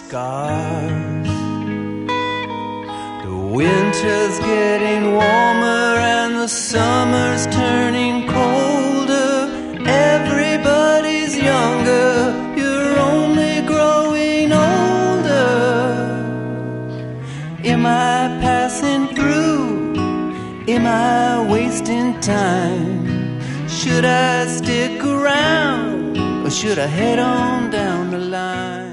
scars. The winter's getting warmer and the summer's turning colder. Everybody's younger, you're only growing older. Am I passing through? Am I wasting time? Should I stick around or should I head on down the line?